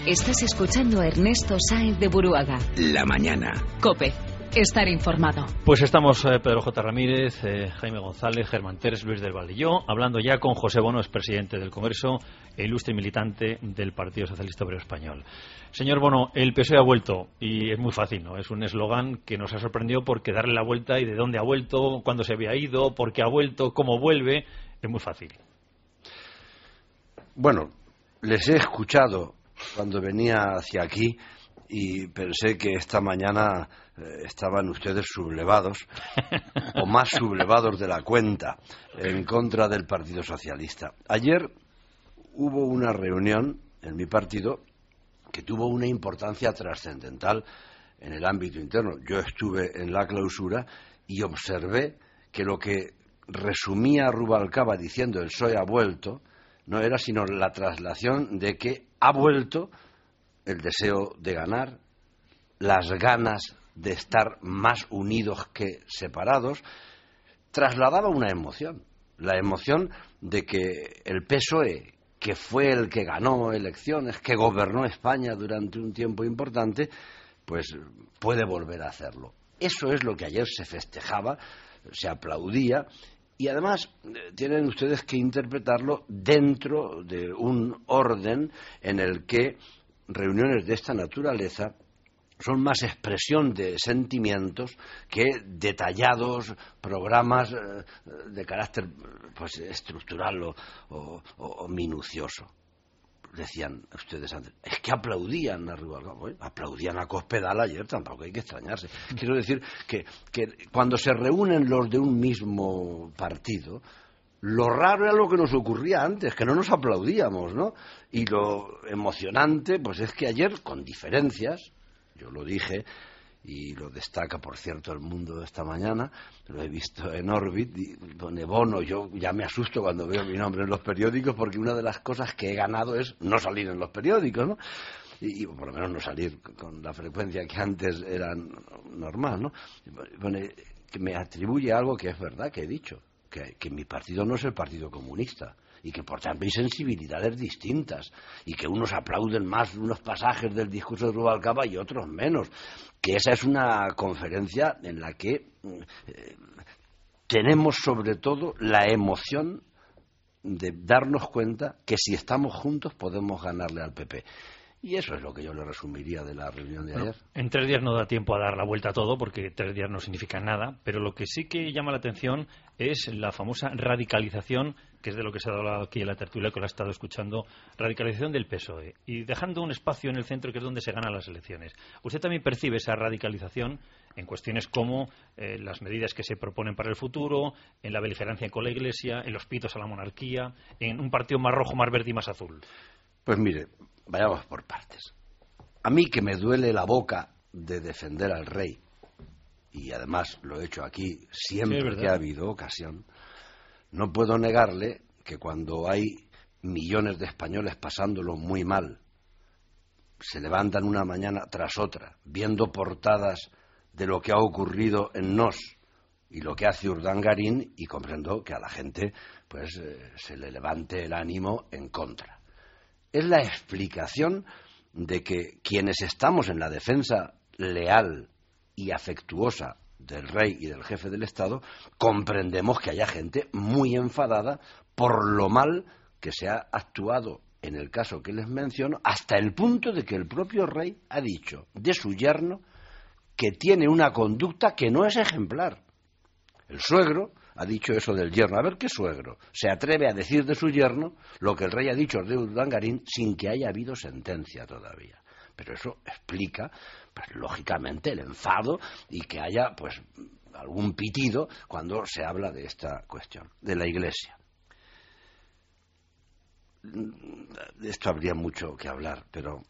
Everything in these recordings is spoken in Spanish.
Estás escuchando a Ernesto Sáenz de Buruaga. La mañana. COPE. Estar informado. Pues estamos Pedro J. Ramírez, Jaime González, Germán Terés, Luis del Valle y yo, hablando ya con José Bono, expresidente del Congreso e ilustre militante del Partido Socialista Obrero Español. Señor Bono, el PSOE ha vuelto, y es muy fácil, ¿no? Es un eslogan que nos ha sorprendido porque darle la vuelta y de dónde ha vuelto, cuándo se había ido, por qué ha vuelto, cómo vuelve, es muy fácil. Bueno, les he escuchado cuando venía hacia aquí y pensé que esta mañana estaban ustedes sublevados o más sublevados de la cuenta en contra del Partido Socialista. Ayer hubo una reunión en mi partido que tuvo una importancia trascendental en el ámbito interno. Yo estuve en la clausura y observé que lo que resumía Rubalcaba diciendo el PSOE ha vuelto no era sino la traslación de que ha vuelto el deseo de ganar, las ganas de estar más unidos que separados. Trasladaba una emoción, la emoción de que el PSOE, que fue el que ganó elecciones, que gobernó España durante un tiempo importante, pues puede volver a hacerlo. Eso es lo que ayer se festejaba, se aplaudía. Y además tienen ustedes que interpretarlo dentro de un orden en el que reuniones de esta naturaleza son más expresión de sentimientos que detallados programas de carácter pues estructural o minucioso. Decían ustedes antes, es que aplaudían a Rubalcaba. Aplaudían a Cospedal ayer, tampoco hay que extrañarse. Quiero decir que cuando se reúnen los de un mismo partido, lo raro era lo que nos ocurría antes, que no nos aplaudíamos, ¿no? Y lo emocionante, pues es que ayer, con diferencias, yo lo dije, y lo destaca, por cierto, El Mundo de esta mañana, lo he visto en Orbit, y pone Bono. Yo ya me asusto cuando veo mi nombre en los periódicos, porque una de las cosas que he ganado es no salir en los periódicos, ¿no? Y por lo menos no salir con la frecuencia que antes era normal, ¿no? Pone que me atribuye algo que es verdad, que he dicho, que mi partido no es el Partido Comunista, y que por tanto hay sensibilidades distintas, y que unos aplauden más unos pasajes del discurso de Rubalcaba y otros menos, que esa es una conferencia en la que tenemos sobre todo la emoción de darnos cuenta que si estamos juntos podemos ganarle al PP. Y eso es lo que yo le resumiría de la reunión de ayer. En 3 días no da tiempo a dar la vuelta a todo, porque 3 días no significan nada, pero lo que sí que llama la atención es la famosa radicalización, que es de lo que se ha hablado aquí en la tertulia, que lo ha estado escuchando, radicalización del PSOE, y dejando un espacio en el centro que es donde se ganan las elecciones. ¿Usted también percibe esa radicalización en cuestiones como las medidas que se proponen para el futuro, en la beligerancia con la Iglesia, en los pitos a la monarquía, en un partido más rojo, más verde y más azul? Pues mire, vayamos por partes. A mí, que me duele la boca de defender al rey, y además lo he hecho aquí siempre que ha habido ocasión, no puedo negarle que cuando hay millones de españoles pasándolo muy mal, se levantan una mañana tras otra, viendo portadas de lo que ha ocurrido en Nos y lo que hace Urdangarín, y comprendo que a la gente pues se le levante el ánimo en contra. Es la explicación de que quienes estamos en la defensa leal y afectuosa del rey y del jefe del Estado comprendemos que haya gente muy enfadada por lo mal que se ha actuado en el caso que les menciono, hasta el punto de que el propio rey ha dicho de su yerno que tiene una conducta que no es ejemplar. El suegro ha dicho eso del yerno. A ver qué suegro se atreve a decir de su yerno lo que el rey ha dicho de Urdangarín sin que haya habido sentencia todavía. Pero eso explica, pues, lógicamente, el enfado y que haya pues algún pitido cuando se habla de esta cuestión, de la Iglesia. De esto habría mucho que hablar, pero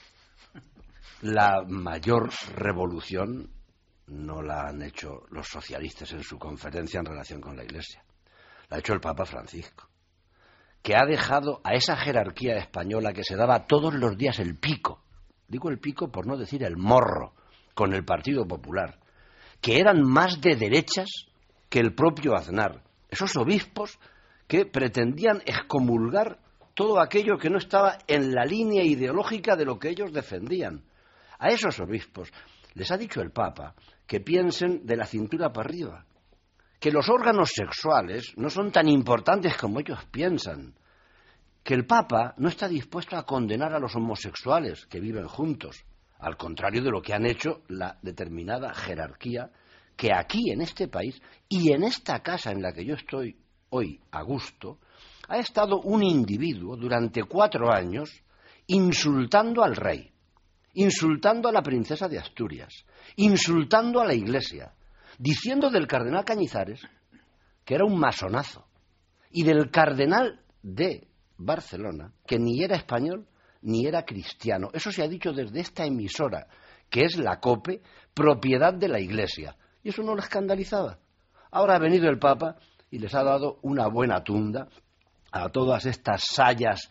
la mayor revolución no la han hecho los socialistas en su conferencia en relación con la Iglesia. La ha hecho el Papa Francisco, que ha dejado a esa jerarquía española que se daba todos los días el pico, digo el pico por no decir el morro, con el Partido Popular, que eran más de derechas que el propio Aznar. Esos obispos que pretendían excomulgar todo aquello que no estaba en la línea ideológica de lo que ellos defendían. A esos obispos les ha dicho el Papa que piensen de la cintura para arriba, que los órganos sexuales no son tan importantes como ellos piensan, que el Papa no está dispuesto a condenar a los homosexuales que viven juntos, al contrario de lo que han hecho la determinada jerarquía que aquí en este país y en esta casa en la que yo estoy hoy a gusto, ha estado un individuo durante 4 años insultando al rey, insultando a la princesa de Asturias, insultando a la Iglesia, diciendo del cardenal Cañizares que era un masonazo, y del cardenal de Barcelona, que ni era español ni era cristiano. Eso se ha dicho desde esta emisora, que es la COPE, propiedad de la Iglesia. Y eso no lo escandalizaba. Ahora ha venido el Papa y les ha dado una buena tunda a todas estas sayas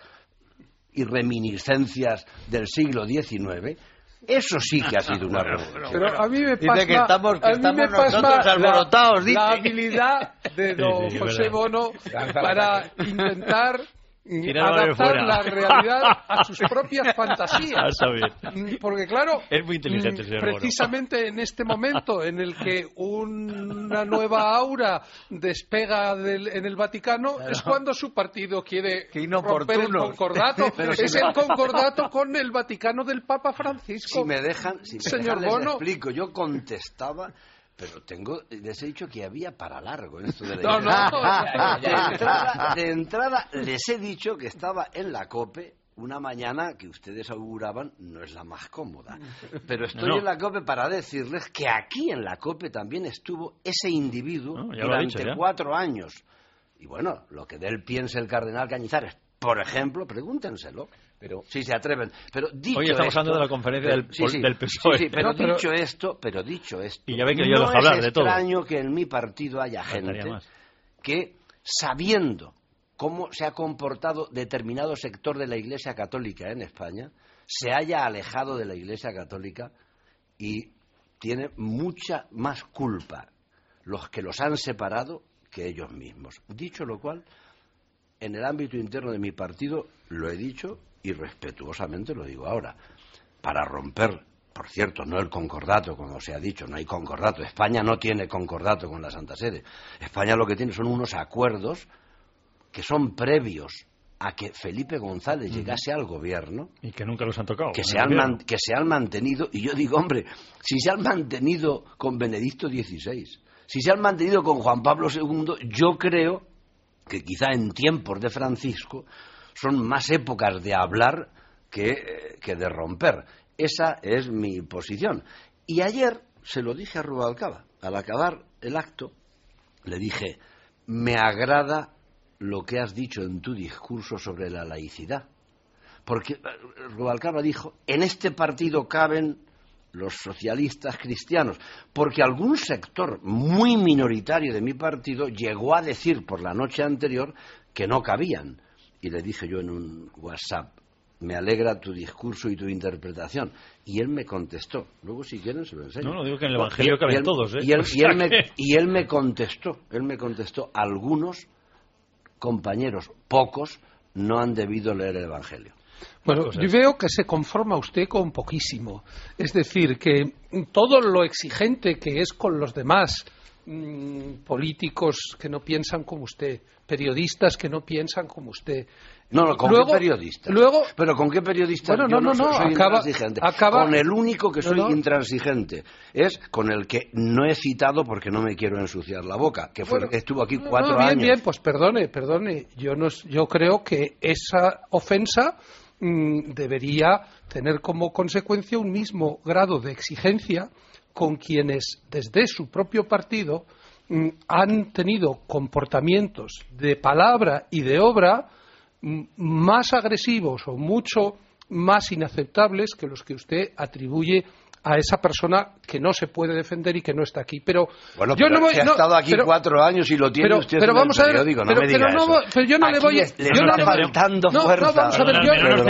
y reminiscencias del siglo XIX. Eso sí que ha sido una revolución. Pero a mí me pasma, dice que estamos nosotros alborotados, dice. la habilidad de don José Bono para intentar adaptar la realidad a sus propias fantasías. Porque claro, es muy inteligente, señor Bono. Precisamente en este momento en el que una nueva aura despega en el Vaticano, es cuando su partido quiere romper el concordato. Es el concordato con el Vaticano del Papa Francisco. Si me dejan, señor les Bono, explico. Yo contestaba, pero les he dicho que había para largo en esto de la Iglesia. De entrada les he dicho que estaba en la COPE una mañana que ustedes auguraban no es la más cómoda, pero estoy en la COPE para decirles que aquí en la COPE también estuvo ese individuo durante 4 años. Y bueno, lo que de él piense el cardenal Cañizares, por ejemplo, pregúntenselo. Pero si se atreven. Pero dicho hoy estamos hablando de la conferencia del PSOE. Sí, pero dicho esto, y ya ve que yo dejo hablar de todo. No es extraño que en mi partido haya gente que, sabiendo cómo se ha comportado determinado sector de la Iglesia Católica en España, se haya alejado de la Iglesia Católica y tiene mucha más culpa los que los han separado que ellos mismos. Dicho lo cual, en el ámbito interno de mi partido lo he dicho y respetuosamente lo digo ahora, para romper, por cierto, no el concordato, como se ha dicho, no hay concordato. España no tiene concordato con la Santa Sede. España lo que tiene son unos acuerdos que son previos a que Felipe González llegase al gobierno. Y que nunca los han tocado. Que se han mantenido, y yo digo, hombre, si se han mantenido con Benedicto XVI, si se han mantenido con Juan Pablo II, yo creo que quizá en tiempos de Francisco son más épocas de hablar que de romper. Esa es mi posición. Y ayer se lo dije a Rubalcaba. Al acabar el acto, le dije, me agrada lo que has dicho en tu discurso sobre la laicidad. Porque Rubalcaba dijo, en este partido caben los socialistas cristianos. Porque algún sector muy minoritario de mi partido llegó a decir por la noche anterior que no cabían. Y le dije yo en un WhatsApp, me alegra tu discurso y tu interpretación. Y él me contestó. Luego, si quieren, se lo enseño. No, digo que en el Evangelio caben todos, ¿eh? Y él me contestó, algunos compañeros, pocos, no han debido leer el Evangelio. Bueno, yo veo que se conforma usted con poquísimo. Es decir, que todo lo exigente que es con los demás, políticos que no piensan como usted, periodistas que no piensan como usted. No, ¿con qué periodistas? Pero ¿con qué periodistas? Bueno, no, soy intransigente. Con el único que soy intransigente es con el que no he citado porque no me quiero ensuciar la boca, que estuvo aquí 4 años. Bien, pues perdone. Yo creo que esa ofensa debería tener como consecuencia un mismo grado de exigencia con quienes desde su propio partido han tenido comportamientos de palabra y de obra más agresivos o mucho más inaceptables que los que usted atribuye a esa persona que no se puede defender y que no está aquí. Pero bueno, yo no voy, ha estado aquí 4 años y lo tiene usted en el periódico, no me diga eso. Pero yo no le voy a... Le está faltando fuerza. No, vamos a ver,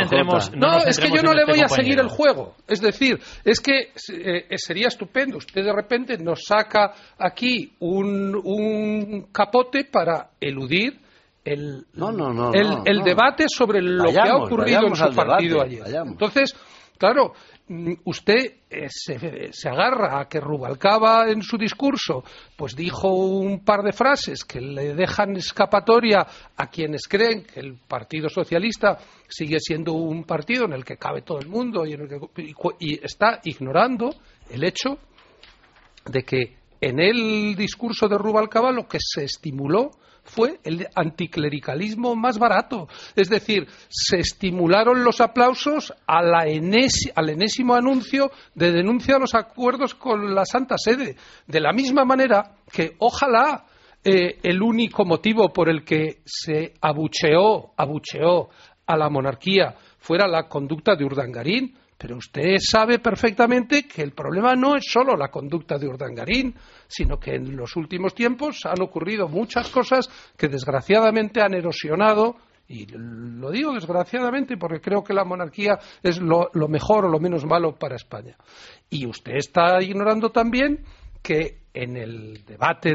es que yo no le voy a seguir el juego. Es decir, es que sería estupendo. Usted de repente nos saca aquí un capote para eludir el debate sobre lo que ha ocurrido en su partido ayer. Entonces, claro, usted se agarra a que Rubalcaba en su discurso pues dijo un par de frases que le dejan escapatoria a quienes creen que el Partido Socialista sigue siendo un partido en el que cabe todo el mundo y está ignorando el hecho de que en el discurso de Rubalcaba lo que se estimuló fue el anticlericalismo más barato. Es decir, se estimularon los aplausos al enésimo anuncio de denuncia a los acuerdos con la Santa Sede. De la misma manera que ojalá el único motivo por el que se abucheó a la monarquía fuera la conducta de Urdangarín. Pero usted sabe perfectamente que el problema no es solo la conducta de Urdangarín, sino que en los últimos tiempos han ocurrido muchas cosas que desgraciadamente han erosionado, y lo digo desgraciadamente porque creo que la monarquía es lo mejor o lo menos malo para España. Y usted está ignorando también que en el debate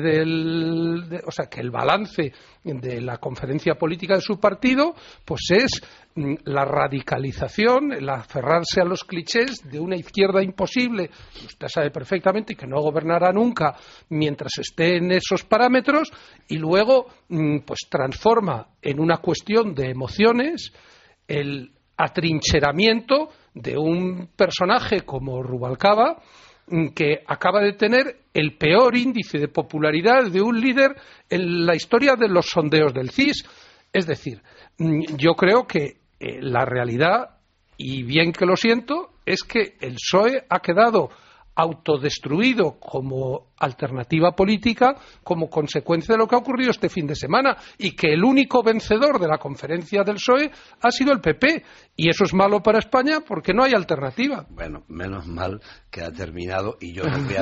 que el balance de la conferencia política de su partido pues es la radicalización, el aferrarse a los clichés de una izquierda imposible, que usted sabe perfectamente que no gobernará nunca mientras esté en esos parámetros, y luego pues transforma en una cuestión de emociones el atrincheramiento de un personaje como Rubalcaba, que acaba de tener el peor índice de popularidad de un líder en la historia de los sondeos del CIS. Es decir, yo creo que la realidad, y bien que lo siento, es que el PSOE ha quedado autodestruido como alternativa política como consecuencia de lo que ha ocurrido este fin de semana, y que el único vencedor de la conferencia del PSOE ha sido el PP, y eso es malo para España porque no hay alternativa. Bueno, menos mal que ha terminado y yo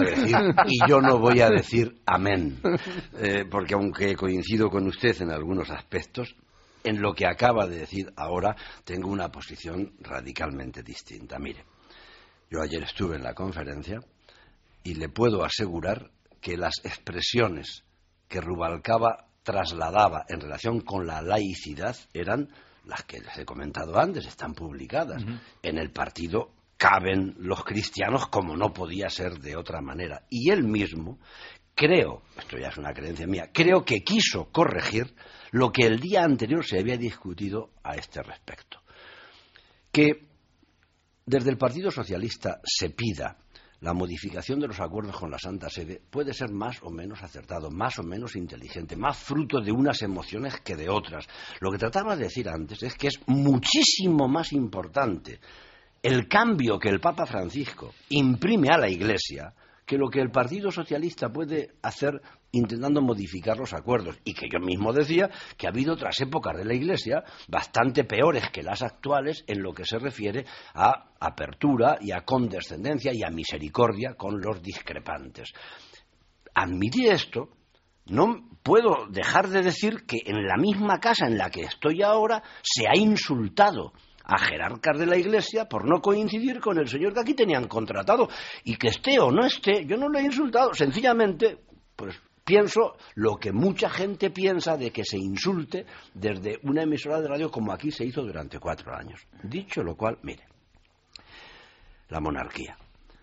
no voy a decir amén, porque aunque coincido con usted en algunos aspectos, en lo que acaba de decir ahora tengo una posición radicalmente distinta. Mire, yo ayer estuve en la conferencia y le puedo asegurar que las expresiones que Rubalcaba trasladaba en relación con la laicidad eran las que les he comentado antes, están publicadas. Uh-huh. En el partido caben los cristianos como no podía ser de otra manera. Y él mismo, creo, esto ya es una creencia mía, creo que quiso corregir lo que el día anterior se había discutido a este respecto. Que desde el Partido Socialista se pida la modificación de los acuerdos con la Santa Sede puede ser más o menos acertado, más o menos inteligente, más fruto de unas emociones que de otras. Lo que trataba de decir antes es que es muchísimo más importante el cambio que el Papa Francisco imprime a la Iglesia que lo que el Partido Socialista puede hacer intentando modificar los acuerdos, y que yo mismo decía que ha habido otras épocas de la Iglesia bastante peores que las actuales en lo que se refiere a apertura y a condescendencia y a misericordia con los discrepantes. Admitir esto, no puedo dejar de decir que en la misma casa en la que estoy ahora se ha insultado a jerarcas de la Iglesia por no coincidir con el señor que aquí tenían contratado, y que esté o no esté, yo no le he insultado, sencillamente pues pienso lo que mucha gente piensa de que se insulte desde una emisora de radio como aquí se hizo durante 4 años. Dicho lo cual, mire, la monarquía.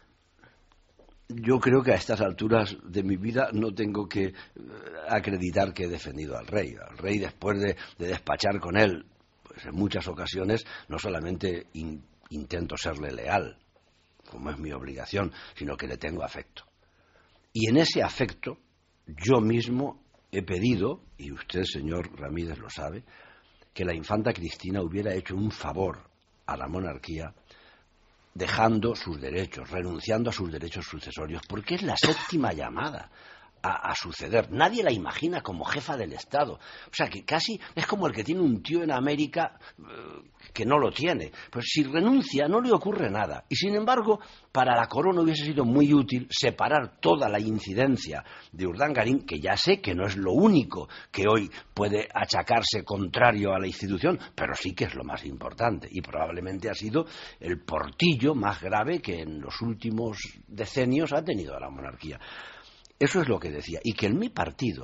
Yo creo que a estas alturas de mi vida no tengo que acreditar que he defendido al rey. Al rey, después de despachar con él, pues en muchas ocasiones no solamente intento serle leal, como es mi obligación, sino que le tengo afecto. Y en ese afecto yo mismo he pedido, y usted, señor Ramírez, lo sabe, que la infanta Cristina hubiera hecho un favor a la monarquía dejando sus derechos, renunciando a sus derechos sucesorios, porque es la 7ª llamada a suceder. Nadie la imagina como jefa del Estado. O sea, que casi es como el que tiene un tío en América que no lo tiene. Pues si renuncia no le ocurre nada. Y sin embargo, para la corona hubiese sido muy útil separar toda la incidencia de Urdangarín, que ya sé que no es lo único que hoy puede achacarse contrario a la institución, pero sí que es lo más importante. Y probablemente ha sido el portillo más grave que en los últimos decenios ha tenido la monarquía. Eso es lo que decía. Y que en mi partido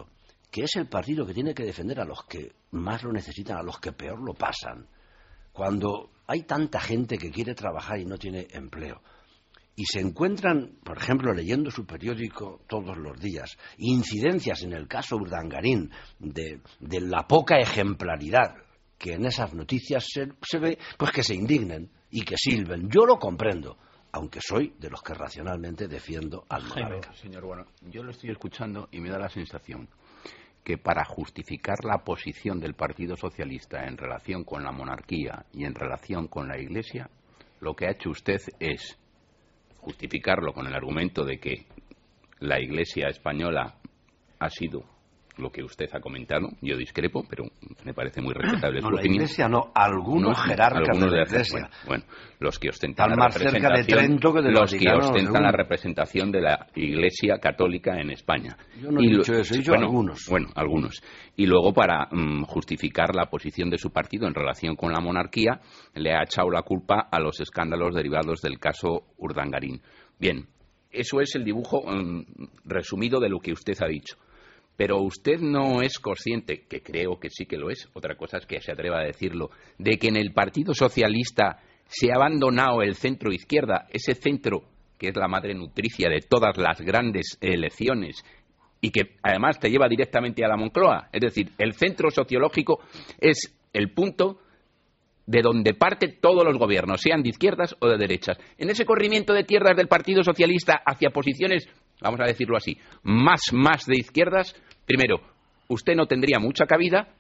que es el partido que tiene que defender a los que más lo necesitan, a los que peor lo pasan. Cuando hay tanta gente que quiere trabajar y no tiene empleo, y se encuentran, por ejemplo, leyendo su periódico todos los días, incidencias en el caso Urdangarín de la poca ejemplaridad que en esas noticias se ve, pues que se indignen y que silben. Yo lo comprendo, aunque soy de los que racionalmente defiendo al monarca. Señor Bono, yo lo estoy escuchando y me da la sensación que para justificar la posición del Partido Socialista en relación con la monarquía y en relación con la Iglesia, lo que ha hecho usted es justificarlo con el argumento de que la Iglesia española ha sido lo que usted ha comentado. Yo discrepo, pero me parece muy respetable su opinión. La Iglesia no, algunos jerarcas de la Iglesia. Bueno, los que ostentan la representación, la representación de la Iglesia católica en España. Yo no he dicho eso, he dicho algunos. Bueno, algunos. Y luego, para justificar la posición de su partido en relación con la monarquía, le ha echado la culpa a los escándalos derivados del caso Urdangarín. Bien, eso es el dibujo resumido de lo que usted ha dicho. Pero usted no es consciente, que creo que sí que lo es, otra cosa es que se atreva a decirlo, de que en el Partido Socialista se ha abandonado el centro-izquierda, ese centro que es la madre nutricia de todas las grandes elecciones y que además te lleva directamente a la Moncloa. Es decir, el centro sociológico es el punto de donde parten todos los gobiernos, sean de izquierdas o de derechas. En ese corrimiento de tierras del Partido Socialista hacia posiciones, vamos a decirlo así, más de izquierdas, primero, usted no tendría mucha cabida,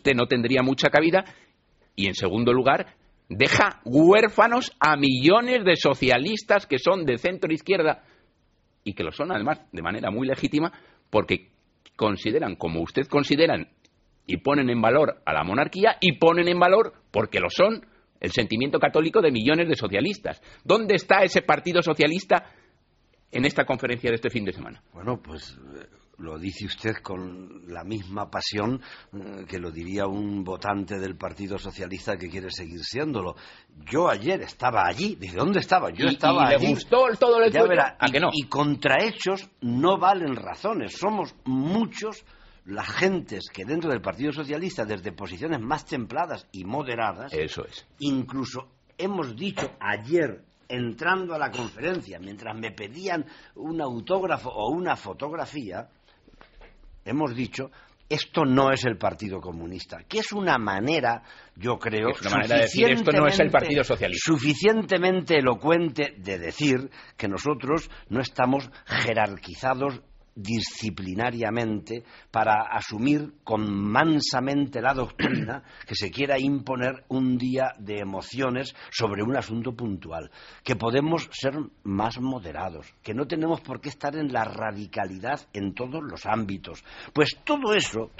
y en segundo lugar, deja huérfanos a millones de socialistas que son de centro-izquierda y que lo son además de manera muy legítima porque consideran, como usted consideran, y ponen en valor a la monarquía y ponen en valor, porque lo son, el sentimiento católico de millones de socialistas. ¿Dónde está ese Partido Socialista en esta conferencia de este fin de semana? Bueno, pues lo dice usted con la misma pasión que lo diría un votante del Partido Socialista que quiere seguir siéndolo. Yo ayer estaba allí. ¿De dónde estaba? Yo estaba allí. ¿Le gustó todo el tuyo? ¿A que no? Y contra hechos no valen razones. Somos muchos las gentes que dentro del Partido Socialista, desde posiciones más templadas y moderadas, eso es, incluso hemos dicho ayer, entrando a la conferencia, mientras me pedían un autógrafo o una fotografía, hemos dicho, esto no es el Partido Comunista, que es una manera, yo creo, es una manera de decir, esto no es el Partido Socialista, suficientemente elocuente de decir que nosotros no estamos jerarquizados disciplinariamente para asumir con mansamente la doctrina que se quiera imponer un día de emociones sobre un asunto puntual, que podemos ser más moderados, que no tenemos por qué estar en la radicalidad en todos los ámbitos. Pues todo eso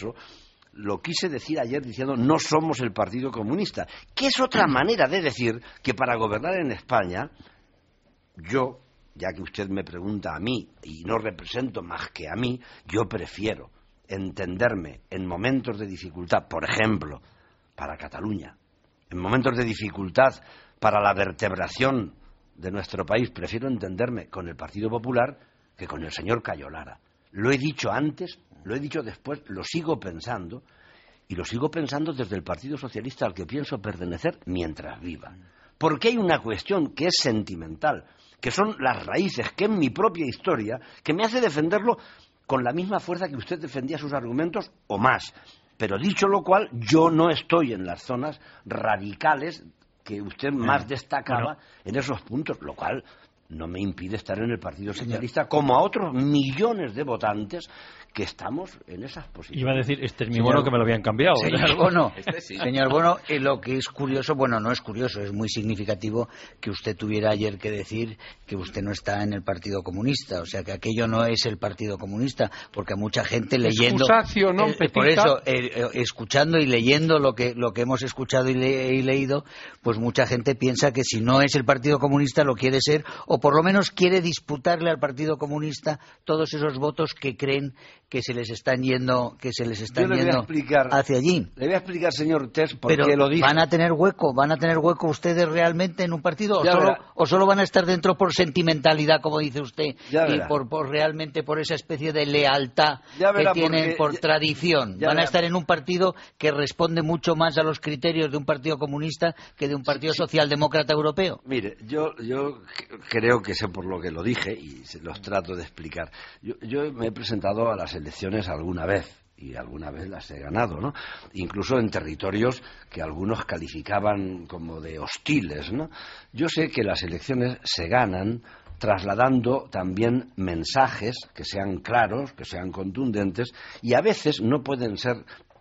lo quise decir ayer diciendo no somos el Partido Comunista, que es otra manera de decir que para gobernar en España, yo, ya que usted me pregunta a mí y no represento más que a mí, yo prefiero entenderme en momentos de dificultad, por ejemplo, para Cataluña, en momentos de dificultad para la vertebración de nuestro país, prefiero entenderme con el Partido Popular que con el señor Cayo Lara. Lo he dicho antes, lo he dicho después, lo sigo pensando, y lo sigo pensando desde el Partido Socialista al que pienso pertenecer mientras viva. Porque hay una cuestión que es sentimental, que son las raíces, que es mi propia historia, que me hace defenderlo con la misma fuerza que usted defendía sus argumentos o más. Pero dicho lo cual, yo no estoy en las zonas radicales que usted más destacaba en esos puntos, lo cual no me impide estar en el Partido Socialista como a otros millones de votantes que estamos en esas posiciones. Iba a decir, este es mi bono, que me lo habían cambiado. Señor Bono, señor Bono, lo que es curioso, bueno, no es curioso, es muy significativo que usted tuviera ayer que decir que usted no está en el Partido Comunista, o sea, que aquello no es el Partido Comunista, porque a mucha gente leyendo, por eso, escuchando y leyendo lo que hemos escuchado y leído, pues mucha gente piensa que si no es el Partido Comunista lo quiere ser, o por lo menos quiere disputarle al Partido Comunista todos esos votos que creen que se les están yendo hacia allí. Le voy a explicar, señor Terç, por qué lo dije. ¿Van a tener hueco ustedes realmente en un partido o solo van a estar dentro por sentimentalidad, como dice usted, y por realmente por esa especie de lealtad que tienen por tradición? Van a estar en un partido que responde mucho más a los criterios de un partido comunista que de un partido socialdemócrata europeo. Mire, yo creo que sé por lo que lo dije y se los trato de explicar. Yo me he presentado a las elecciones alguna vez y alguna vez las he ganado, ¿no? Incluso en territorios que algunos calificaban como de hostiles, ¿no? Yo sé que las elecciones se ganan trasladando también mensajes que sean claros, que sean contundentes, y a veces no pueden ser,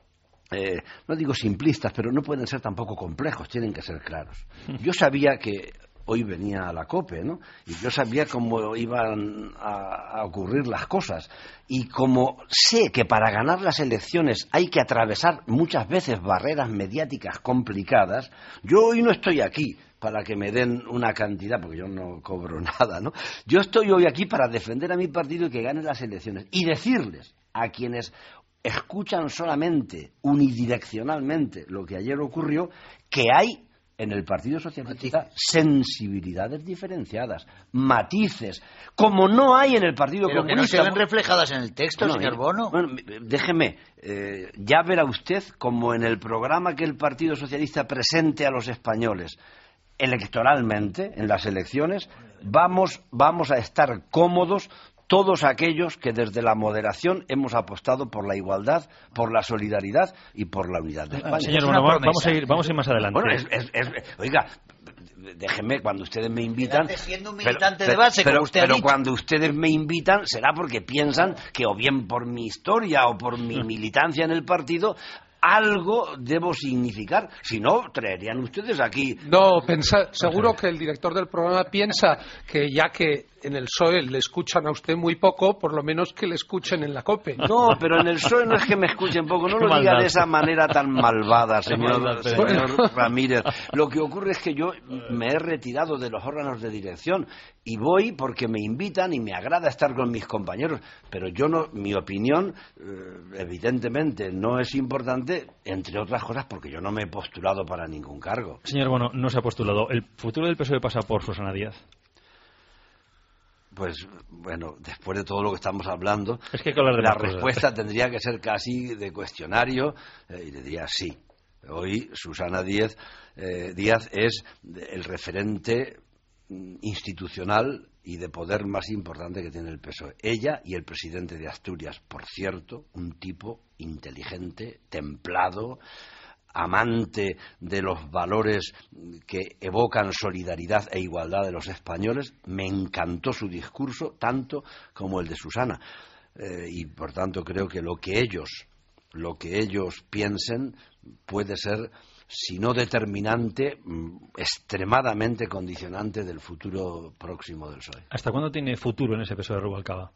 no digo simplistas, pero no pueden ser tampoco complejos, tienen que ser claros. Yo sabía que hoy venía a la COPE, ¿no? Y yo sabía cómo iban a ocurrir las cosas. Y como sé que para ganar las elecciones hay que atravesar muchas veces barreras mediáticas complicadas, yo hoy no estoy aquí para que me den una cantidad, porque yo no cobro nada, ¿no? Yo estoy hoy aquí para defender a mi partido y que gane las elecciones. Y decirles a quienes escuchan solamente, unidireccionalmente, lo que ayer ocurrió, que hay en el Partido Socialista sensibilidades diferenciadas, matices, como no hay en el Partido Comunista. Pero que no se ven reflejadas en el texto, señor Bono. Bueno, déjeme, ya verá usted como en el programa que el Partido Socialista presente a los españoles electoralmente, en las elecciones, vamos a estar cómodos todos aquellos que desde la moderación hemos apostado por la igualdad, por la solidaridad y por la unidad de España. Señor, bueno, vamos a ir más adelante. Bueno, oiga, déjeme, cuando ustedes me invitan... Siendo un militante de base, como usted ha dicho. Pero cuando ustedes me invitan será porque piensan que o bien por mi historia o por mi militancia en el partido algo debo significar, si no, traerían ustedes aquí... No, seguro que el director del programa piensa que ya que en el PSOE le escuchan a usted muy poco, por lo menos que le escuchen en la COPE. No, pero en el PSOE no es que me escuchen poco, no lo diga de esa manera tan malvada, señor Ramírez. Lo que ocurre es que yo me he retirado de los órganos de dirección y voy porque me invitan y me agrada estar con mis compañeros, pero mi opinión evidentemente no es importante, entre otras cosas porque yo no me he postulado para ningún cargo. Señor Bono, no se ha postulado. ¿El futuro del PSOE pasa por Susana Díaz? Pues bueno, después de todo lo que estamos hablando, es que hay que hablar de la respuesta tendría que ser casi de cuestionario y le diría sí. Hoy Susana Díaz es el referente institucional y de poder más importante que tiene el PSOE. Ella y el presidente de Asturias, por cierto, un tipo inteligente, templado, amante de los valores que evocan solidaridad e igualdad de los españoles. Me encantó su discurso, tanto como el de Susana. Y por tanto creo que lo que ellos piensen puede ser, si no determinante, extremadamente condicionante del futuro próximo del PSOE. ¿Hasta cuándo tiene futuro en ese PSOE de Rubalcaba?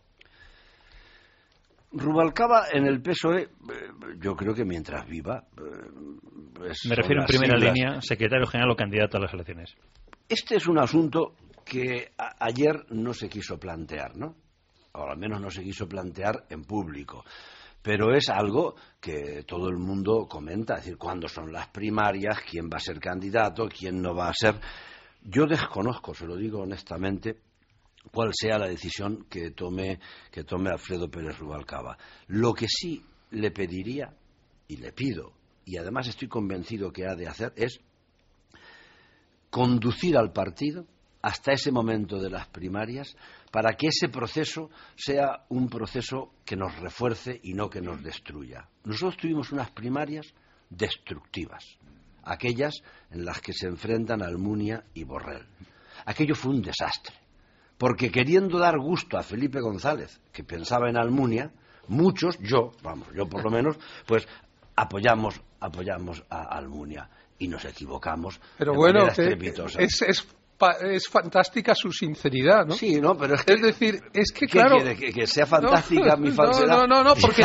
Rubalcaba en el PSOE, yo creo que mientras viva... Me refiero en primera línea, secretario general o candidato a las elecciones. Este es un asunto que ayer no se quiso plantear, ¿no? O al menos no se quiso plantear en público. Pero es algo que todo el mundo comenta, es decir, cuándo son las primarias, quién va a ser candidato, quién no va a ser. Yo desconozco, se lo digo honestamente, cuál sea la decisión que tome Alfredo Pérez Rubalcaba. Lo que sí le pediría, y le pido, y además estoy convencido que ha de hacer, es conducir al partido hasta ese momento de las primarias para que ese proceso sea un proceso que nos refuerce y no que nos destruya. Nosotros tuvimos unas primarias destructivas, aquellas en las que se enfrentan Almunia y Borrell. Aquello fue un desastre, porque queriendo dar gusto a Felipe González, que pensaba en Almunia, muchos, yo por lo menos, pues apoyamos a Almunia y nos equivocamos. Pero bueno, estrepitosa. Es fantástica su sinceridad, ¿no? Sí, no, pero es decir, es que claro... ¿Qué quiere? ¿Que sea fantástica mi falsedad? No, porque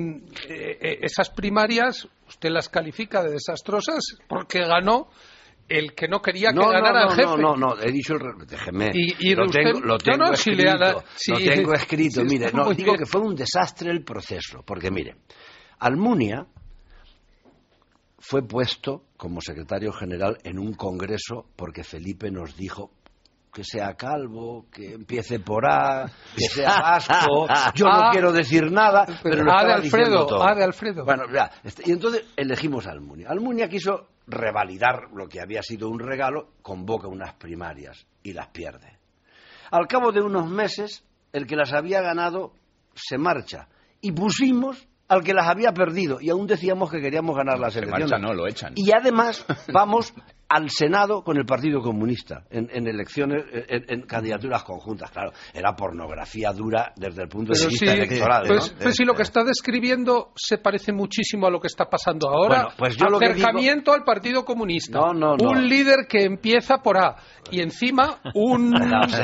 esas primarias usted las califica de desastrosas porque ganó el que no quería que ganara el jefe. No, he dicho, déjeme, y lo usted, tengo escrito, lo tengo escrito, sí, mire, no, digo que fue un desastre el proceso, porque mire, Almunia fue puesto como secretario general en un congreso porque Felipe nos dijo que sea calvo, que empiece por A, que sea vasco, yo no quiero decir nada, pero lo estaba diciendo todo. De Alfredo. Bueno, ya, y entonces elegimos a Almunia. Almunia quiso revalidar lo que había sido un regalo, convoca unas primarias y las pierde. Al cabo de unos meses, el que las había ganado se marcha y pusimos al que las había perdido y aún decíamos que queríamos ganar las elecciones. Se marcha, no, lo echan. Y además vamos al Senado con el Partido Comunista en elecciones, en candidaturas conjuntas. Claro, era pornografía dura desde el punto de vista electoral. Pues si lo que está describiendo se parece muchísimo a lo que está pasando ahora. Bueno, pues yo acercamiento al Partido Comunista. No. Un líder que empieza por A y encima un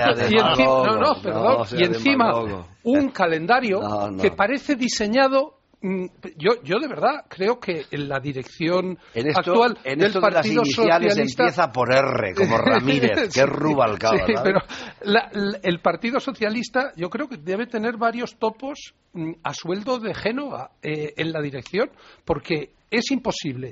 un calendario que parece diseñado. Yo de verdad creo que en la dirección actual del Partido Socialista empieza por R, como Ramírez, que es Rubalcaba. Sí, pero el Partido Socialista yo creo que debe tener varios topos a sueldo de Génova en la dirección, porque es imposible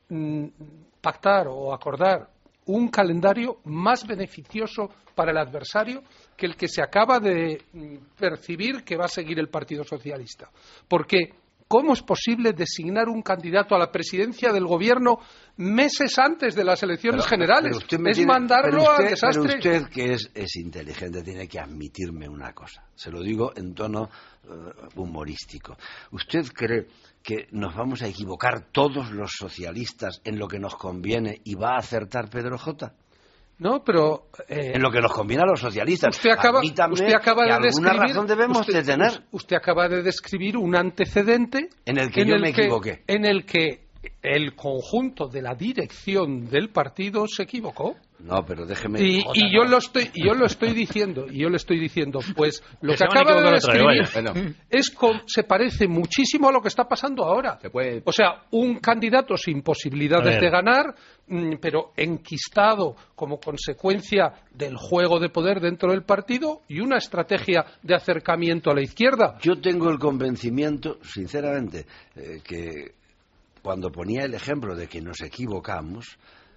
pactar o acordar un calendario más beneficioso para el adversario que el que se acaba de percibir que va a seguir el Partido Socialista. Porque ¿cómo es posible designar un candidato a la presidencia del gobierno meses antes de las elecciones generales? Es mandarlo al desastre. Pero usted, que es inteligente, tiene que admitirme una cosa. Se lo digo en tono humorístico. ¿Usted cree que nos vamos a equivocar todos los socialistas en lo que nos conviene y va a acertar Pedro J? No, pero en lo que nos conviene a los socialistas. Usted acaba de alguna razón debemos de tener. Usted acaba de describir un antecedente en el que yo me equivoqué. En el que el conjunto de la dirección del partido se equivocó. No, pero déjeme. Y yo lo estoy diciendo, pues lo que acaba de describir se parece muchísimo a lo que está pasando ahora. O sea, un candidato sin posibilidades de ganar, pero enquistado como consecuencia del juego de poder dentro del partido y una estrategia de acercamiento a la izquierda. Yo tengo el convencimiento, sinceramente, que cuando ponía el ejemplo de que nos equivocamos,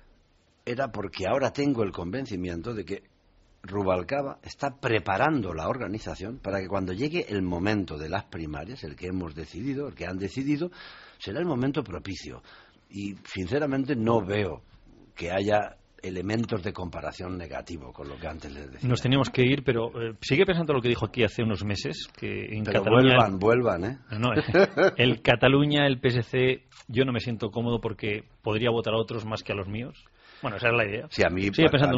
era porque ahora tengo el convencimiento de que Rubalcaba está preparando la organización para que cuando llegue el momento de las primarias, el que hemos decidido, el que han decidido, será el momento propicio. Y sinceramente no veo que haya elementos de comparación negativo con lo que antes les decía. Nos teníamos que ir, pero sigue pensando lo que dijo aquí hace unos meses, que en pero Cataluña... vuelvan, ¿eh? No, el Cataluña, el PSC, yo no me siento cómodo porque podría votar a otros más que a los míos. Bueno, esa es la idea. Sí, a mí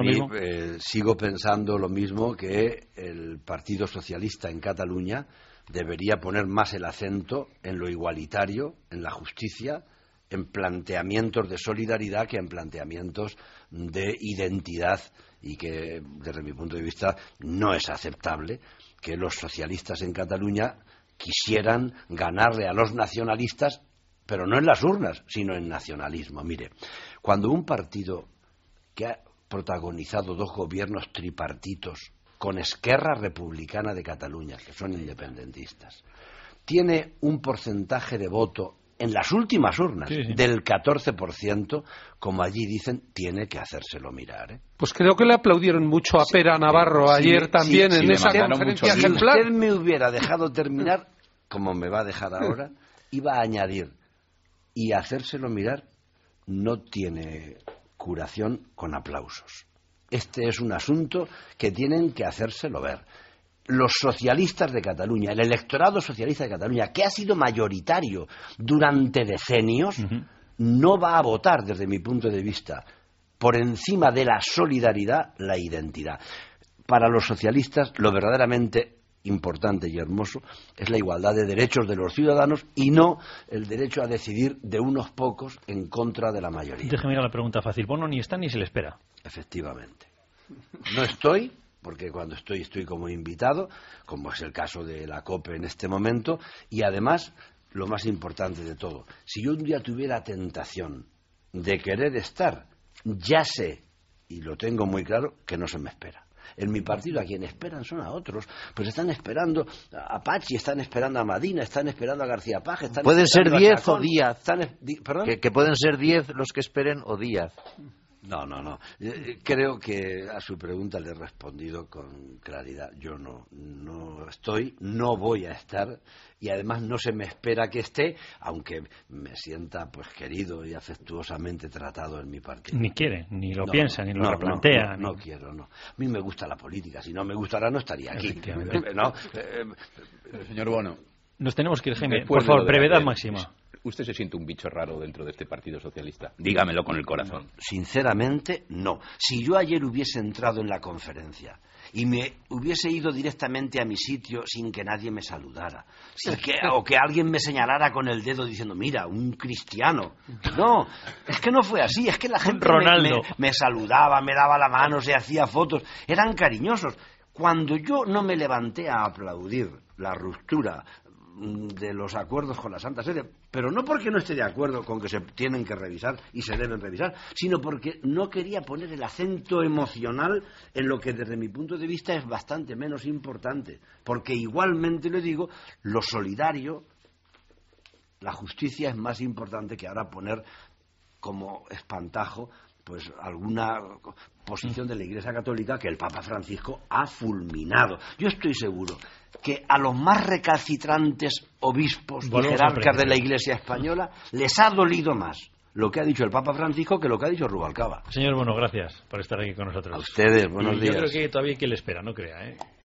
sigo pensando lo mismo, que el Partido Socialista en Cataluña debería poner más el acento en lo igualitario, en la justicia, en planteamientos de solidaridad que en planteamientos de identidad, y que desde mi punto de vista no es aceptable que los socialistas en Cataluña quisieran ganarle a los nacionalistas, pero no en las urnas, sino en nacionalismo. Mire, cuando un partido que ha protagonizado dos gobiernos tripartitos con Esquerra Republicana de Cataluña, que son independentistas, tiene un porcentaje de voto en las últimas urnas del 14%, como allí dicen, tiene que hacérselo mirar, ¿eh? Pues creo que le aplaudieron mucho a Pera Navarro ayer también en esa conferencia ejemplar. Si usted me hubiera dejado terminar, como me va a dejar ahora, iba a añadir, y hacérselo mirar no tiene curación con aplausos. Este es un asunto que tienen que hacérselo ver. Los socialistas de Cataluña, el electorado socialista de Cataluña, que ha sido mayoritario durante decenios, no va a votar, desde mi punto de vista, por encima de la solidaridad, la identidad. Para los socialistas, lo verdaderamente importante y hermoso es la igualdad de derechos de los ciudadanos y no el derecho a decidir de unos pocos en contra de la mayoría. Déjeme ir a la pregunta fácil. Bono ni está ni se le espera. Efectivamente. No estoy, porque cuando estoy como invitado, como es el caso de la COPE en este momento, y además, lo más importante de todo, si yo un día tuviera tentación de querer estar, ya sé, y lo tengo muy claro, que no se me espera. En mi partido a quien esperan son a otros. Pues están esperando a Pachi, están esperando a Madina, están esperando a García Paje. ¿Pueden ser 10 o Díaz? ¿Perdón? Que pueden ser 10 los que esperen o Díaz. No. Creo que a su pregunta le he respondido con claridad. Yo no estoy, no voy a estar, y además no se me espera que esté, aunque me sienta pues querido y afectuosamente tratado en mi partido. Ni quiere, ni lo piensa, ni lo replantea. No quiero. A mí me gusta la política. Si no me gustara no estaría aquí. Señor Bono. Nos tenemos que ir, Jaime. Por favor, brevedad máxima. ¿Usted se siente un bicho raro dentro de este Partido Socialista? Dígamelo con el corazón. Sinceramente, no. Si yo ayer hubiese entrado en la conferencia y me hubiese ido directamente a mi sitio sin que nadie me saludara, o que alguien me señalara con el dedo diciendo, mira, un cristiano. No, es que no fue así. Es que la gente me saludaba, me daba la mano, se hacía fotos. Eran cariñosos. Cuando yo no me levanté a aplaudir la ruptura de los acuerdos con la Santa Sede, pero no porque no esté de acuerdo con que se tienen que revisar y se deben revisar, sino porque no quería poner el acento emocional en lo que desde mi punto de vista es bastante menos importante, porque igualmente le digo, lo solidario, la justicia es más importante que ahora poner como espantajo pues alguna posición de la Iglesia Católica que el Papa Francisco ha fulminado. Yo estoy seguro que a los más recalcitrantes obispos y jerarcas de la Iglesia española les ha dolido más lo que ha dicho el Papa Francisco que lo que ha dicho Rubalcaba. Señor Bono, gracias por estar aquí con nosotros. A ustedes, buenos días. Yo creo que todavía hay que le espera, no crea, ¿eh?